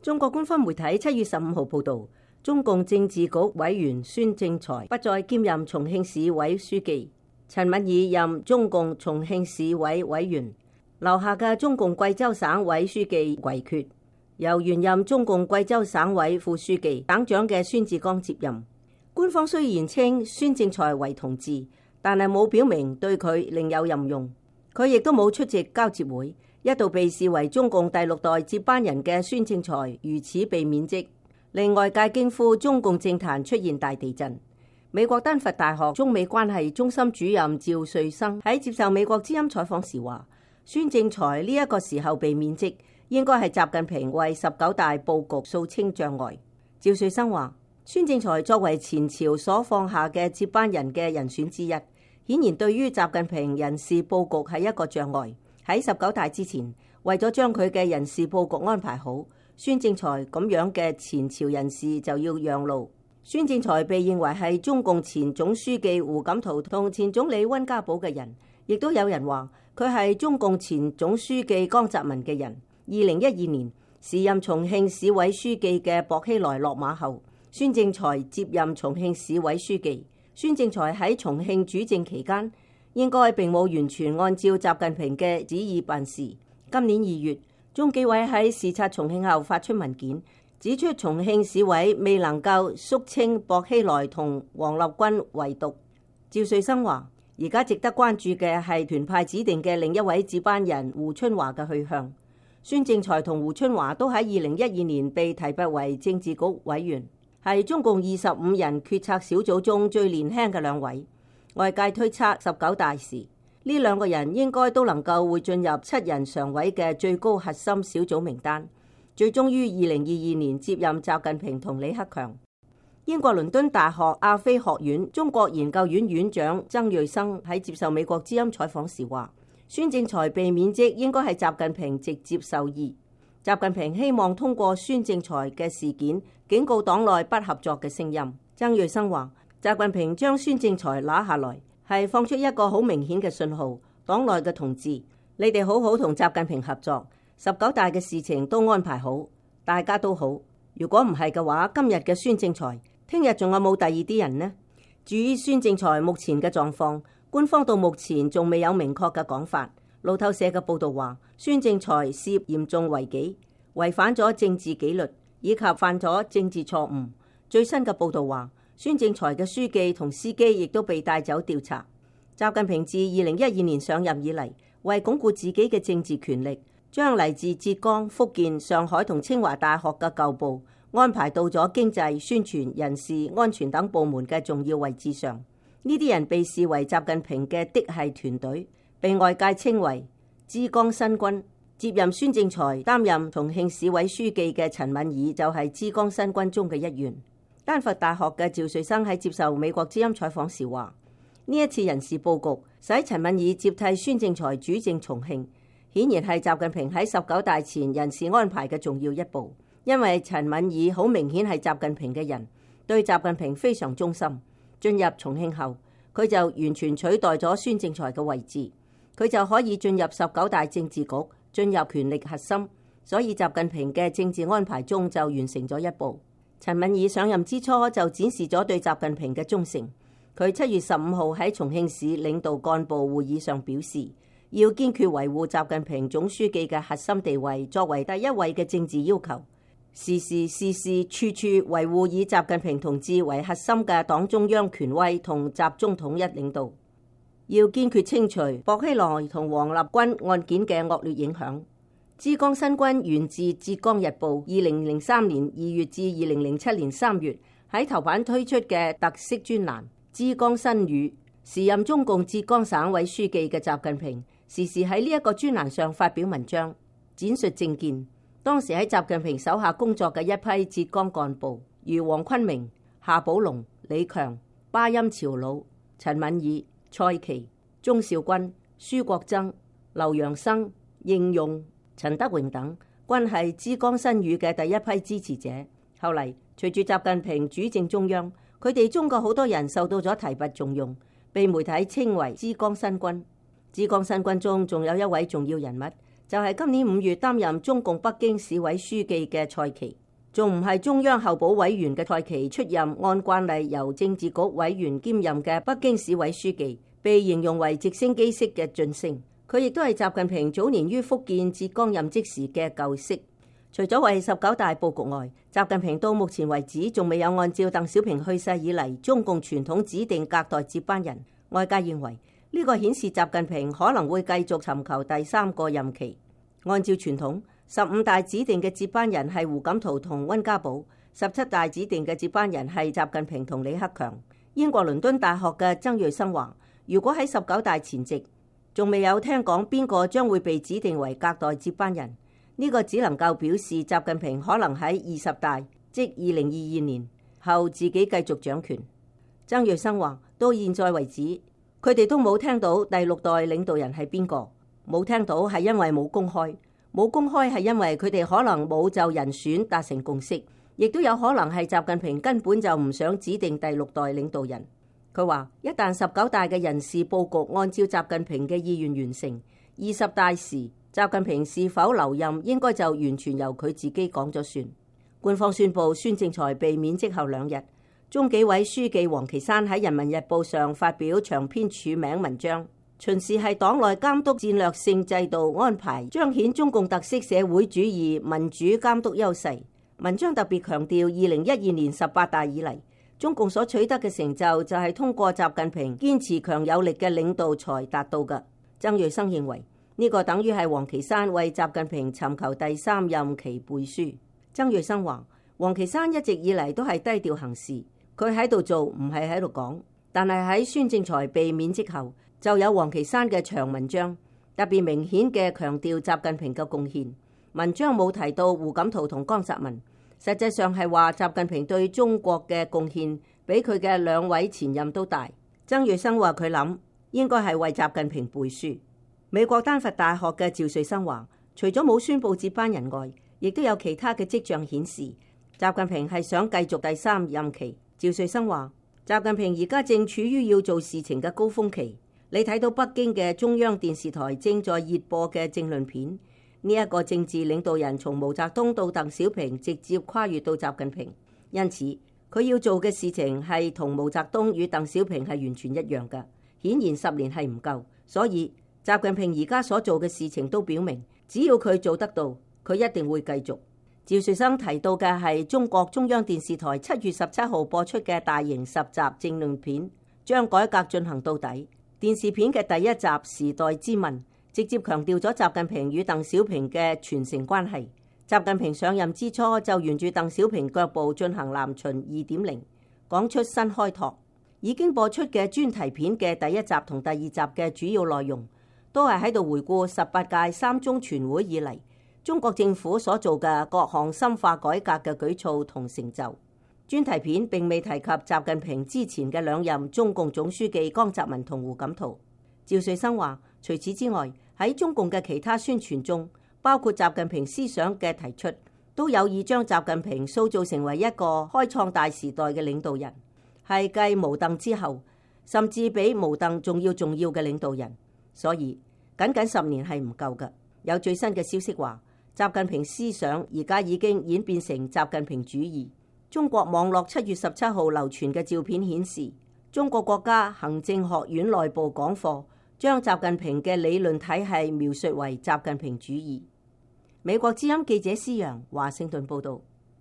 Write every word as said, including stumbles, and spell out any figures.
中國官方媒體七月十五號報道，中共政治局委員孫政才不再兼任重慶市委書記，陳敏爾任中共重慶市委委員，留下嘅中共貴州省委書記遺缺，由原任中共貴州省委副書記、省長嘅孫志剛接任。官方雖然稱孫政才為同志，但係冇表明對佢另有任用。佢亦都冇出席交接會。一度被視為中共第六代接班人嘅孫政才如此被免職，令外界驚呼中共政壇出現大地震。美國丹佛大學中美關係中心主任趙瑞生喺接受美國之音採訪時話，孫政才呢一個時候被免職，應該係習近平為十九大佈局掃清障礙。趙瑞生話，孫政才作為前朝所放下嘅接班人嘅人選之一，顯然對於習近平人事佈局係一個障礙。喺十九大之前，為咗將佢嘅人事佈局安排好，孫政才咁樣嘅前朝人士就要讓路。孫政才被認為係中共前總書記胡錦濤同前總理溫家寶嘅人，亦都有人話佢係中共前總書記江澤民嘅人。二零一二年，時任重慶市委書記嘅薄熙來落馬後，孫政才接任重慶市委書記。孫政才喺重慶主政期間，應該並冇完全按照習近平嘅旨意辦事。今年二月，中紀委喺視察重慶後發出文件，指出重慶市委未能夠肅清薄熙來同王立軍遺毒。趙瑞生話，而家值得關注嘅係團派指定嘅另一位接班人胡春華嘅去向。孫政才同胡春華都喺二零一二年被提拔為政治局委員，係中共二十五人決策小組中最年輕嘅兩位。外界推測十九大時，呢兩個人應該都能夠會進入七人常委嘅最高核心小組名單，最終於二零二二年接任習近平同李克強。英國倫敦大學亞非學院中國研究院院長曾瑞生喺接受美國之音採訪時話，孫政才被免職應該係習近平直接授意。習近平希望通過孫政才嘅事件警告黨內不合作嘅聲音。曾瑞生話，習近平將孫政才拿下來，係放出一個好明顯嘅信號，黨內嘅同志，你哋好好同習近平合作，十九大嘅事情都安排好，大家都好。如果唔係嘅話，今日嘅孫政才，聽日仲有冇第二啲人呢？至於孫政才目前嘅狀況，官方到目前仲未有明確嘅講法。路透社嘅報道話，孫政才涉嚴重違紀，違反咗政治紀律，以及犯咗政治錯誤。最新嘅報道話，孫政才嘅書記同司機亦都被帶走調查。習近平自二零一二年上任以嚟，為鞏固自己嘅政治權力，將嚟自浙江、福建、上海同清華大學嘅舊部安排到咗經濟、宣傳、人事、安全等部門嘅重要位置上。呢啲人被視為習近平嘅嫡系團隊，被外界稱為之江新軍。接任孫政才擔任重慶市委書記嘅陳敏爾就係之江新軍中嘅一員。丹佛大學嘅趙瑞生喺接受美國之音採訪時話，呢一次人事佈局使陳敏爾接替孫政才主政重慶，顯然係習近平喺十九大前人事安排嘅重要一步。因為陳敏爾好明顯係習近平嘅人，對習近平非常忠心。進入重慶後，佢就完全取代咗孫政才嘅位置，佢就可以進入十九大政治局，進入權力核心。所以習近平嘅政治安排中就完成咗一步。陳敏爾上任之初就展示咗對習近平嘅忠誠。佢七月十五號喺重慶市領導幹部會議上表示，要堅決維護習近平總書記嘅核心地位作為第一位嘅政治要求，時時事事處處維護以習近平同志為核心嘅黨中央權威同集中統一領導。要堅決清除薄熙來同王立軍案件嘅惡劣影響。之江新軍源自《浙江日報》二零零三年二月至二零零七年三月喺頭版推出嘅特色專欄《之江新語》。時任中共浙江省委書記嘅習近平時時喺呢一個專欄上發表文章，展述政見。當時喺習近平手下工作嘅一批浙江幹部，如黃坤明、夏寶龍、李強、巴音朝魯、陳敏爾、蔡奇、鍾兆軍、舒國珍、劉陽生、應用、陳德榮等均係之江新語嘅第一批支持者。後嚟隨住習近平主政中央，佢哋中國好多人受到咗提拔重用，被媒體稱為之江新軍。之江新軍中仲有一位重要人物， 就係今年五月擔任中共北京市委書記嘅蔡奇，仲唔係中央候補委員嘅蔡奇出任按慣例由政治局委員兼任嘅北京市委書記，被形容為直升機式嘅晉升。佢亦都係習近平早年於福建、浙江任職時嘅舊識。除咗為十九大佈局外，習近平到目前為止仲未有按照鄧小平去世以嚟中共傳統指定隔代接班人。外界認為呢個顯示習近平可能會繼續尋求第三個任期。按照傳統，十五大指定嘅接班人係胡錦濤同溫家寶，十七大指定嘅接班人係習近平同李克強。英國倫敦大學嘅曾瑞生話，如果喺十九大前夕仲未有聽講邊個將會被指定為隔代接班人，呢個只能夠表示習近平可能喺二十大，即二零二二年後自己繼續掌權。曾瑞生話，到現在為止，佢哋都冇聽到第六代領導人係邊個，冇聽到係因為冇公開，冇公開係因為佢哋可能冇就人選達成共識，亦都有可能係習近平根本就唔想指定第六代領導人。佢話，一旦十九大嘅人事佈局按照習近平嘅意願完成，二十大時習近平是否留任應該就完全由佢自己講咗算。官方宣布孫政才被免職後兩日，中紀委書記王岐山喺人民日報上發表長篇署名文章，巡視係黨內監督戰略性制度安排，彰顯中共特色社會主義民主監督優勢。文章特別強調，二零一二年十八大以嚟，中共所取得嘅成就就係通過習近平堅持強有力嘅領導才達到嘅。曾瑞生認為呢個等於係王岐山為習近平尋求第三任期背書。曾瑞生話，王岐山一直以嚟都係低調行事，佢喺度做唔係喺度講，但係喺孫政才被免職後，就有王岐山嘅長文章，特別明顯嘅強調習近平嘅貢獻。文章冇提到胡錦濤同江澤民，實際上係話習近平對中國嘅貢獻比佢嘅兩位前任都大。曾瑞生話佢諗應該係為習近平背書。美國丹佛大學嘅趙瑞生話，除咗冇宣布接班人外，亦都有其他嘅跡象顯示習近平係想繼續第三任期。趙瑞生話，習近平而家正處於要做事情嘅高峰期。你睇到北京嘅中央電視台正在熱播嘅政論片，呢一個政治領導人從毛澤東到鄧小平直接跨越到習近平，因此佢要做嘅事情係同毛澤東與鄧小平係完全一樣嘅。顯然十年係唔夠，所以習近平而家所做嘅事情都表明，只要佢做得到，佢一定會繼續。趙瑞生提到嘅係中國中央電視台七月十七號播出嘅大型十集政論片，將改革進行到底。電視片嘅第一集《時代之問》直接強調咗習近平與鄧小平嘅傳承關係。習近平上任之初就沿住鄧小平腳步進行南巡二點零，講出新開拓。已經播出嘅專題片嘅第一集同第二集嘅主要內容，都係喺度回顧十八屆三中全會以嚟中國政府所做嘅各項深化改革嘅舉措同成就。專題片並未提及習近平之前嘅兩任中共總書記江澤民同胡錦濤。趙瑞生話，除此之外，喺中共嘅其他宣傳中，包括習近平思想嘅提出，都有意將習近平塑造成為一個開創大時代嘅領導人，係繼毛鄧之後，甚至比毛鄧仲要重要嘅領導人。所以僅僅十年係唔夠嘅。有最新嘅消息話，習近平思想而家已經演變成習近平主義。中國網絡七月十七號流傳嘅照片顯示，中國國家行政學院內部講課將習近平嘅理論體系描述為習近平主義。美國之音記者施洋華盛頓報道。